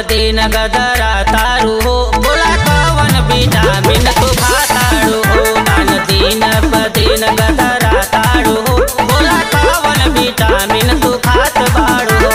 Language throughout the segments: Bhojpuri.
दिन गदरा तारू हो बोला कवन विटामिन तू खातारू हो। दिन गदरा तारू हो बोला कवन विटामिन तू खात बारू हो।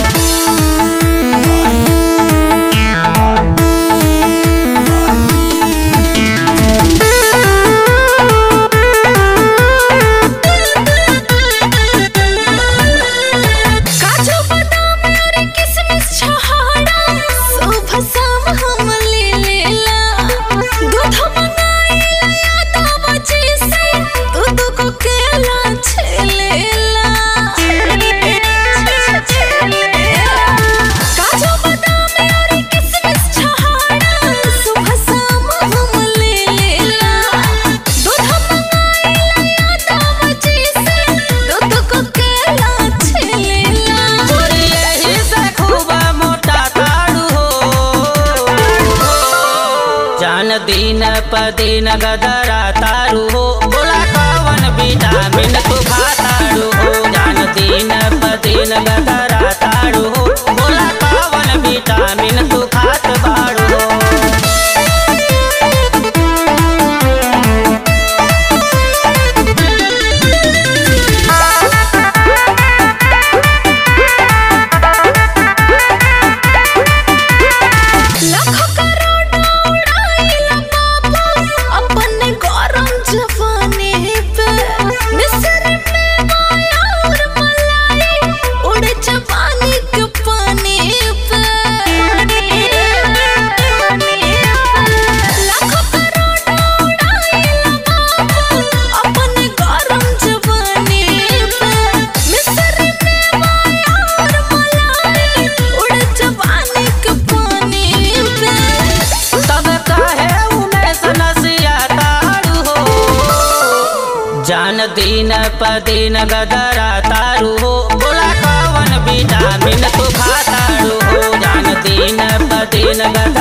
दिन गदरा तारू हो बोला कवन विटामिन तू खातारू हो। दिन गदरा तारू हो बोला कवन विटामिन तू खात बारू हो। दिन गदरा तारू हो बोला कवन विटामिन तू खातारू हो। दिन गदरा